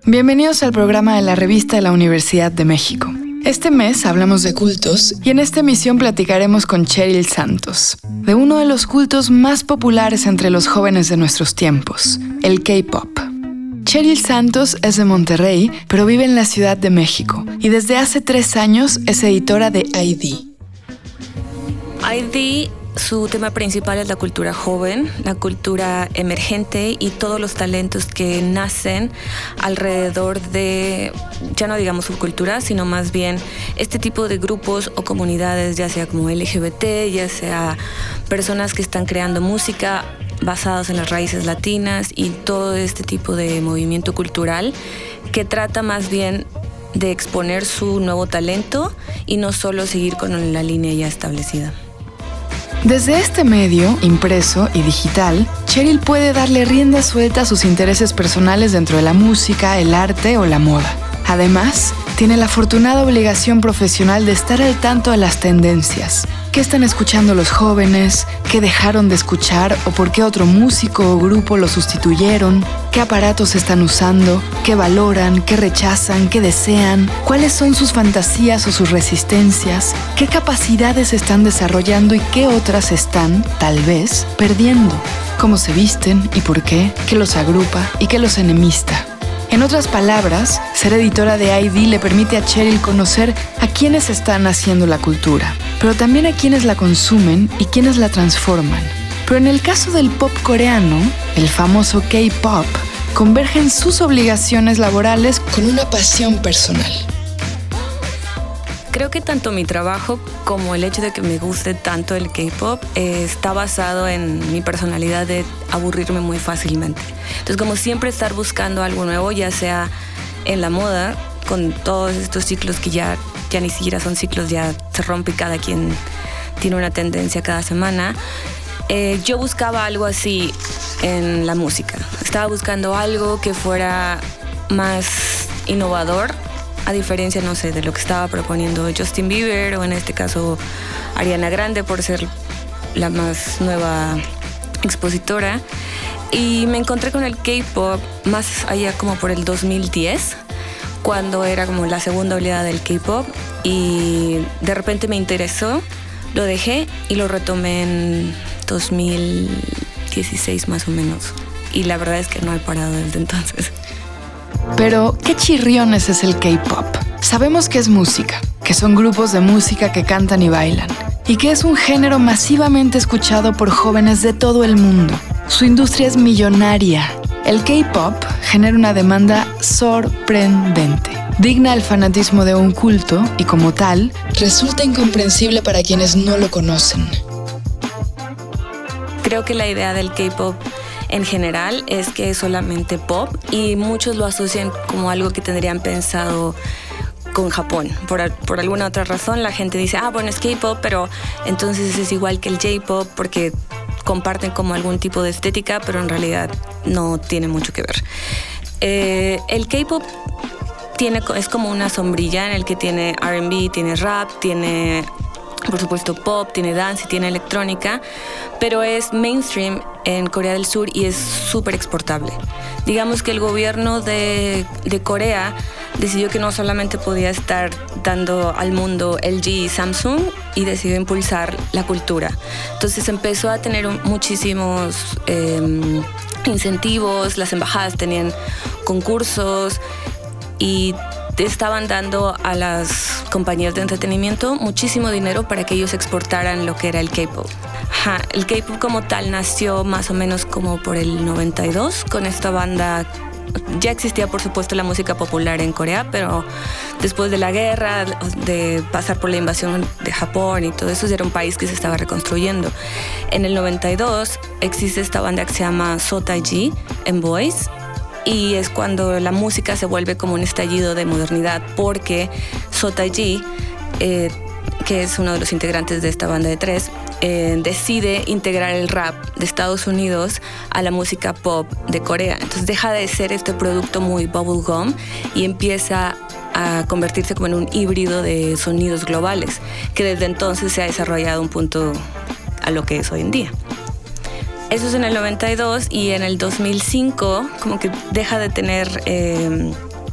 Bienvenidos al programa de la Revista de la Universidad de México. Este mes hablamos de cultos y en esta emisión platicaremos con Cheryl Santos, de uno de los cultos más populares entre los jóvenes de nuestros tiempos, el K-pop. Cheryl Santos es de Monterrey, pero vive en la Ciudad de México y desde hace 3 años es editora de ID. ID, su tema principal es la cultura joven, la cultura emergente y todos los talentos que nacen alrededor de, ya no digamos subcultura, sino más bien este tipo de grupos o comunidades, ya sea como LGBT, ya sea personas que están creando música basados en las raíces latinas y todo este tipo de movimiento cultural que trata más bien de exponer su nuevo talento y no solo seguir con la línea ya establecida. Desde este medio, impreso y digital, Cheryl puede darle rienda suelta a sus intereses personales dentro de la música, el arte o la moda. Además, tiene la afortunada obligación profesional de estar al tanto de las tendencias. ¿Qué están escuchando los jóvenes? ¿Qué dejaron de escuchar? ¿O por qué otro músico o grupo lo sustituyeron? ¿Qué aparatos están usando? ¿Qué valoran? ¿Qué rechazan? ¿Qué desean? ¿Cuáles son sus fantasías o sus resistencias? ¿Qué capacidades están desarrollando y qué otras están, tal vez, perdiendo? ¿Cómo se visten y por qué? ¿Qué los agrupa y qué los enemista? En otras palabras, ser editora de ID le permite a Cheryl conocer a quienes están haciendo la cultura, pero también a quienes la consumen y quienes la transforman. Pero en el caso del pop coreano, el famoso K-pop, convergen sus obligaciones laborales con una pasión personal. Creo que tanto mi trabajo como el hecho de que me guste tanto el K-pop está basado en mi personalidad de aburrirme muy fácilmente. Entonces, como siempre estar buscando algo nuevo, ya sea en la moda, con todos estos ciclos que ya ni siquiera son ciclos, ya se rompe, cada quien tiene una tendencia cada semana. Yo buscaba algo así en la música. Estaba buscando algo que fuera más innovador, a diferencia, no sé, de lo que estaba proponiendo Justin Bieber o en este caso Ariana Grande por ser la más nueva expositora. Y me encontré con el K-pop más allá como por el 2010, cuando era como la segunda oleada del K-pop y de repente me interesó, lo dejé y lo retomé en 2016 más o menos. Y la verdad es que no he parado desde entonces. Pero, ¿qué chirriones es el K-pop? Sabemos que es música, que son grupos de música que cantan y bailan, y que es un género masivamente escuchado por jóvenes de todo el mundo. Su industria es millonaria. El K-pop genera una demanda sorprendente, digna del fanatismo de un culto y, como tal, resulta incomprensible para quienes no lo conocen. Creo que la idea del K-pop en general es que es solamente pop y muchos lo asocian como algo que tendrían pensado con Japón. Por alguna otra razón la gente dice, bueno, es K-pop, pero entonces es igual que el J-pop porque comparten como algún tipo de estética, pero en realidad no tiene mucho que ver. El K-pop es como una sombrilla en el que tiene R&B, tiene rap, tiene por supuesto pop, tiene dance y tiene electrónica, pero es mainstream en Corea del Sur y es súper exportable. Digamos que el gobierno de Corea decidió que no solamente podía estar dando al mundo LG y Samsung y decidió impulsar la cultura. Entonces empezó a tener muchísimos incentivos, las embajadas tenían concursos y estaban dando a las compañías de entretenimiento muchísimo dinero para que ellos exportaran lo que era el K-pop. El K-pop como tal nació más o menos como por el 92 con esta banda. Ya existía por supuesto la música popular en Corea, pero después de la guerra, de pasar por la invasión de Japón y todo eso, era un país que se estaba reconstruyendo. En el 92 existe esta banda que se llama SOTAG en Boys, y es cuando la música se vuelve como un estallido de modernidad, porque SOTAG, que es uno de los integrantes de esta banda de 3, decide integrar el rap de Estados Unidos a la música pop de Corea. Entonces deja de ser este producto muy bubblegum y empieza a convertirse como en un híbrido de sonidos globales, que desde entonces se ha desarrollado un punto a lo que es hoy en día. Eso es en el 92 y en el 2005 como que deja de tener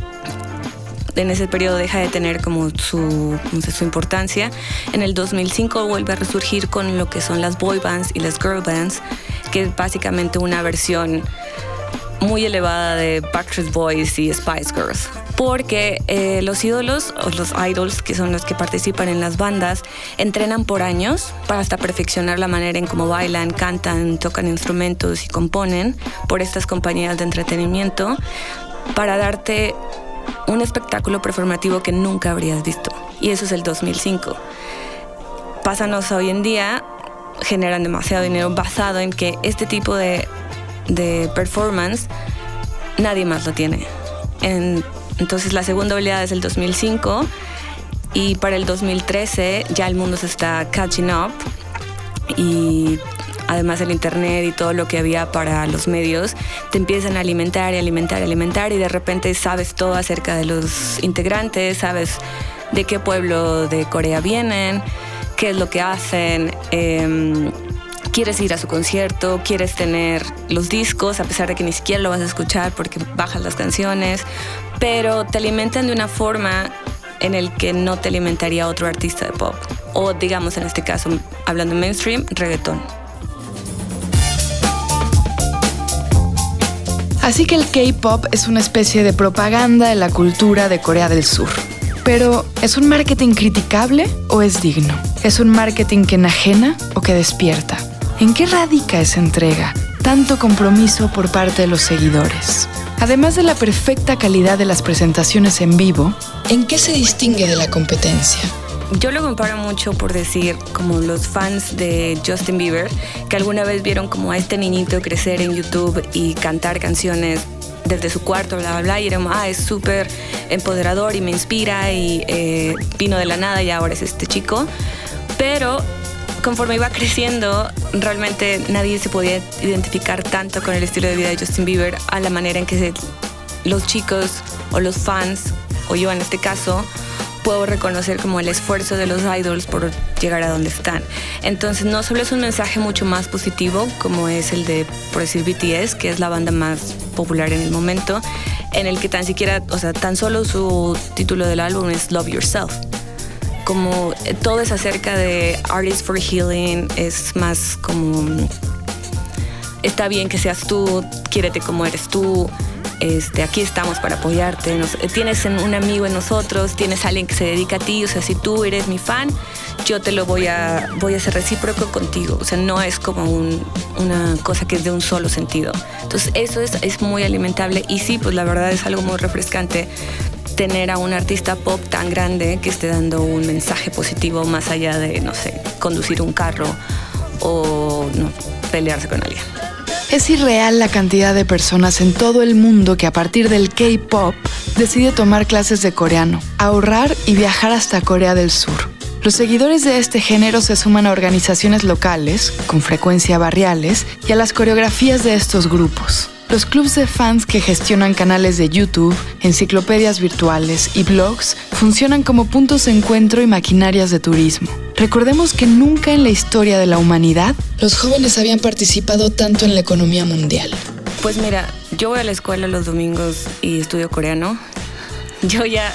en ese periodo deja de tener como su importancia. En el 2005 vuelve a resurgir con lo que son las boy bands y las girl bands, que es básicamente una versión muy elevada de Backstreet Boys y Spice Girls. Porque los ídolos o los idols, que son los que participan en las bandas, entrenan por años para hasta perfeccionar la manera en cómo bailan, cantan, tocan instrumentos y componen por estas compañías de entretenimiento para darte un espectáculo performativo que nunca habrías visto. Y eso es el 2005. Pásanos hoy en día, generan demasiado dinero basado en que este tipo de performance nadie más lo tiene. Entonces la segunda oleada es el 2005 y para el 2013 ya el mundo se está catching up y además el internet y todo lo que había para los medios te empiezan a alimentar y de repente sabes todo acerca de los integrantes, sabes de qué pueblo de Corea vienen, qué es lo que hacen, quieres ir a su concierto, quieres tener los discos a pesar de que ni siquiera lo vas a escuchar porque bajas las canciones, pero te alimentan de una forma en el que no te alimentaría otro artista de pop o digamos en este caso, hablando mainstream, reggaetón. Así que el K-pop es una especie de propaganda de la cultura de Corea del Sur. Pero, ¿es un marketing criticable o es digno? ¿Es un marketing que enajena o que despierta? ¿En qué radica esa entrega? Tanto compromiso por parte de los seguidores. Además de la perfecta calidad de las presentaciones en vivo, ¿en qué se distingue de la competencia? Yo lo comparo mucho por decir como los fans de Justin Bieber que alguna vez vieron como a este niñito crecer en YouTube y cantar canciones desde su cuarto, bla, bla, bla, y eran, es súper empoderador y me inspira y vino de la nada y ahora es este chico. Pero conforme iba creciendo, realmente nadie se podía identificar tanto con el estilo de vida de Justin Bieber a la manera en que los chicos o los fans, o yo en este caso, puedo reconocer como el esfuerzo de los idols por llegar a donde están. Entonces no solo es un mensaje mucho más positivo como es el de, por decir, BTS, que es la banda más popular en el momento, en el que tan solo su título del álbum es Love Yourself. Como todo es acerca de Artists for Healing, es más como está bien que seas tú, quiérete como eres tú. Aquí estamos para apoyarte, tienes un amigo en nosotros, tienes alguien que se dedica a ti, o sea, si tú eres mi fan, yo te lo voy a ser recíproco contigo, o sea, no es como una cosa que es de un solo sentido. Entonces eso es muy alimentable y sí, pues la verdad es algo muy refrescante tener a un artista pop tan grande que esté dando un mensaje positivo más allá de, no sé, conducir un carro o pelearse con alguien. Es irreal la cantidad de personas en todo el mundo que a partir del K-pop decide tomar clases de coreano, ahorrar y viajar hasta Corea del Sur. Los seguidores de este género se suman a organizaciones locales, con frecuencia barriales, y a las coreografías de estos grupos. Los clubs de fans que gestionan canales de YouTube, enciclopedias virtuales y blogs funcionan como puntos de encuentro y maquinarias de turismo. Recordemos que nunca en la historia de la humanidad los jóvenes habían participado tanto en la economía mundial. Pues mira, yo voy a la escuela los domingos y estudio coreano. Yo ya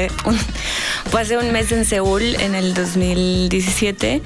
pasé un mes en Seúl en el 2017.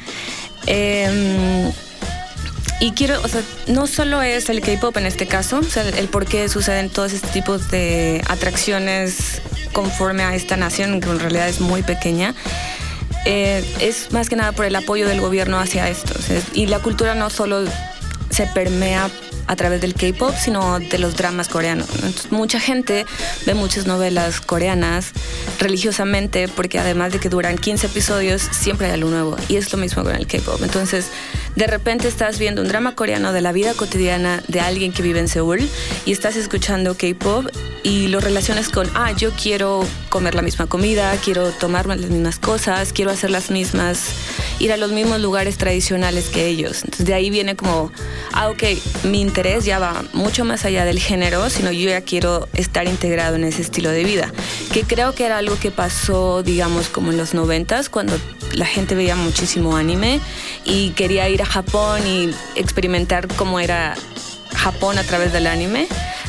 Y quiero, no solo es el K-pop en este caso, el por qué suceden todos estos tipos de atracciones conforme a esta nación, que en realidad es muy pequeña, es más que nada por el apoyo del gobierno hacia esto. Y la cultura no solo se permea a través del K-pop, sino de los dramas coreanos. Entonces, mucha gente ve muchas novelas coreanas religiosamente porque además de que duran 15 episodios, siempre hay algo nuevo. Y es lo mismo con el K-pop. Entonces, de repente estás viendo un drama coreano de la vida cotidiana de alguien que vive en Seúl y estás escuchando K-pop y lo relacionas con, yo quiero comer la misma comida, quiero tomarme las mismas cosas, quiero hacer las mismas, ir a los mismos lugares tradicionales que ellos. Entonces de ahí viene como, mi interés ya va mucho más allá del género, sino yo ya quiero estar integrado en ese estilo de vida, que creo que era algo que pasó, digamos, como en los 90s, cuando la gente veía muchísimo anime y quería ir a Japón y experimentar cómo era Japón a través del anime.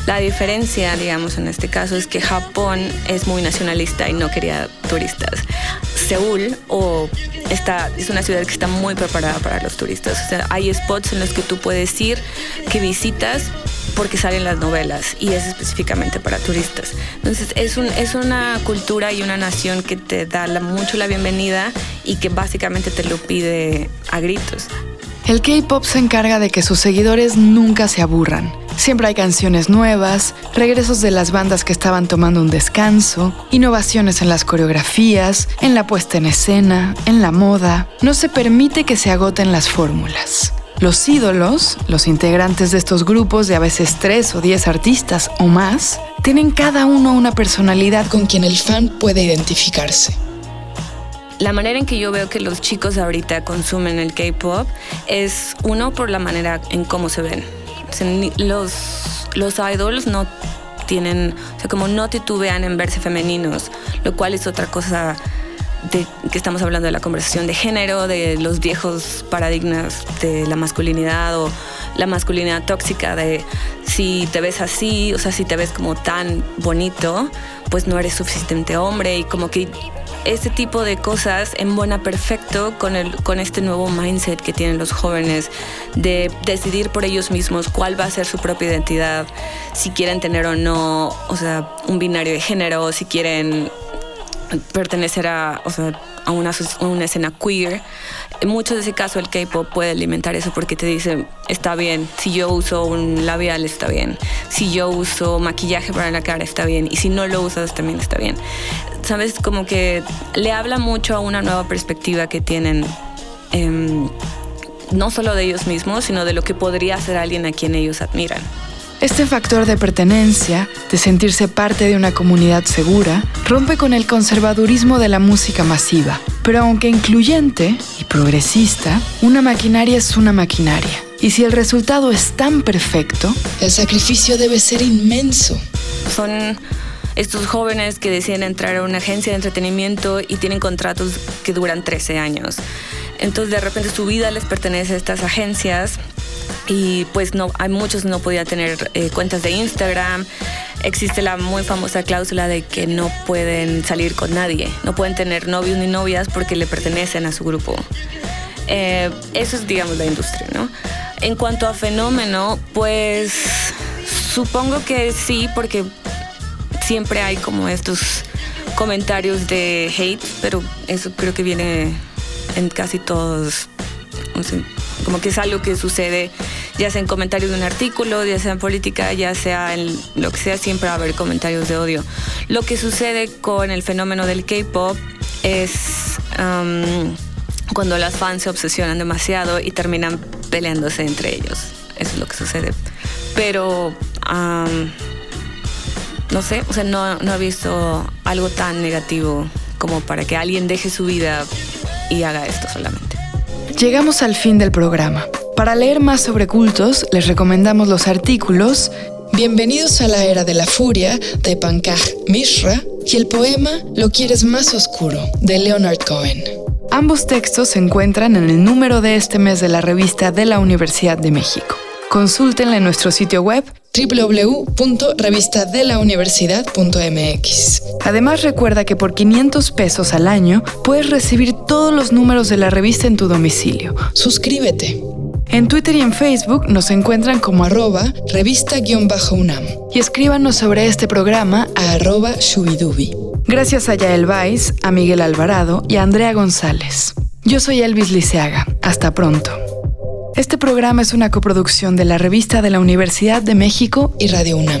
La diferencia, digamos, en este caso es que Japón es muy nacionalista y no quería turistas. Seúl es una ciudad que está muy preparada para los turistas. O sea, hay spots en los que tú puedes ir, que visitas porque salen las novelas y es específicamente para turistas. Entonces es una cultura y una nación que te da mucho la bienvenida y que básicamente te lo pide a gritos. El K-pop se encarga de que sus seguidores nunca se aburran. Siempre hay canciones nuevas, regresos de las bandas que estaban tomando un descanso, innovaciones en las coreografías, en la puesta en escena, en la moda. No se permite que se agoten las fórmulas. Los ídolos, los integrantes de estos grupos de a veces 3 o 10 artistas o más, tienen cada uno una personalidad con quien el fan puede identificarse. La manera en que yo veo que los chicos ahorita consumen el K-pop es, uno, por la manera en cómo se ven. O sea, los idols no tienen, o sea, como no titubean en verse femeninos, lo cual es otra cosa de que estamos hablando de la conversación de género, de los viejos paradigmas de la masculinidad o la masculinidad tóxica de si te ves así, o sea, si te ves como tan bonito, pues no eres suficiente hombre, y como que este tipo de cosas embona perfecto con este nuevo mindset que tienen los jóvenes de decidir por ellos mismos cuál va a ser su propia identidad, si quieren tener o no, o sea, un binario de género, si quieren pertenecer a una escena queer. En muchos de ese caso el K-pop puede alimentar eso porque te dice, está bien, si yo uso un labial está bien, si yo uso maquillaje para la cara está bien, y si no lo usas también está bien. ¿Sabes? Como que le habla mucho a una nueva perspectiva que tienen, no solo de ellos mismos, sino de lo que podría ser alguien a quien ellos admiran. Este factor de pertenencia, de sentirse parte de una comunidad segura, rompe con el conservadurismo de la música masiva. Pero aunque incluyente y progresista, una maquinaria es una maquinaria. Y si el resultado es tan perfecto, el sacrificio debe ser inmenso. Son estos jóvenes que deciden entrar a una agencia de entretenimiento y tienen contratos que duran 13 años. Entonces de repente su vida les pertenece a estas agencias. Y pues hay muchos no podían tener cuentas de Instagram. Existe la muy famosa cláusula de que no pueden salir con nadie, no pueden tener novios ni novias porque le pertenecen a su grupo. Eso es, digamos, la industria, ¿no? En cuanto a fenómeno, pues supongo que sí, porque siempre hay como estos comentarios de hate, pero eso creo que viene en casi todos, no sé, como que es algo que sucede, ya sea en comentarios de un artículo, ya sea en política, ya sea en lo que sea, siempre va a haber comentarios de odio. Lo que sucede con el fenómeno del K-pop es cuando las fans se obsesionan demasiado y terminan peleándose entre ellos. Eso es lo que sucede. Pero no sé, o sea, no he visto algo tan negativo como para que alguien deje su vida y haga esto solamente. Llegamos al fin del programa. Para leer más sobre cultos, les recomendamos los artículos Bienvenidos a la era de la furia, de Pankaj Mishra, y el poema Lo quieres más oscuro, de Leonard Cohen. Ambos textos se encuentran en el número de este mes de la revista de la Universidad de México. Consúltenla en nuestro sitio web www.revistadelauniversidad.mx. Además, recuerda que por 500 pesos al año puedes recibir todos los números de la revista en tu domicilio. Suscríbete. En Twitter y en Facebook nos encuentran como @revista_UNAM y escríbanos sobre este programa a @shubidubi. Gracias a Yael Weiss, a Miguel Alvarado y a Andrea González. Yo soy Elvis Liceaga. Hasta pronto. Este programa es una coproducción de la Revista de la Universidad de México y Radio UNAM.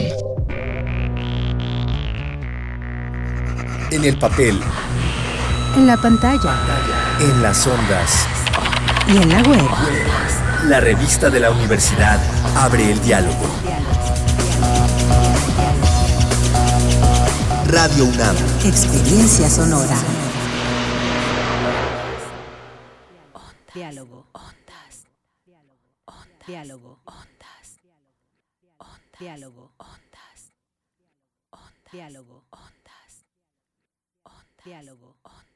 En el papel, en la pantalla, en las ondas y en la web. La Revista de la Universidad abre el diálogo. Radio UNAM. Experiencia sonora. Diálogo. Diálogo. Ondas. Diálogo. Ondas. Diálogo. Ondas. Diálogo.